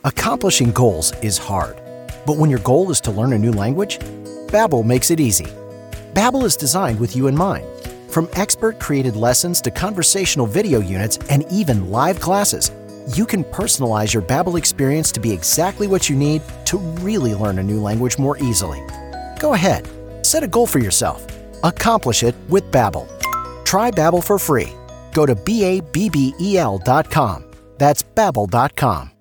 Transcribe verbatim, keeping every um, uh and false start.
Accomplishing goals is hard, but when your goal is to learn a new language, Babbel makes it easy. Babbel is designed with you in mind. From expert-created lessons to conversational video units and even live classes, you can personalize your Babbel experience to be exactly what you need to really learn a new language more easily. Go ahead, set a goal for yourself. Accomplish it with Babbel. Try Babbel for free. Go to B A B B E L dot com. That's Babbel dot com.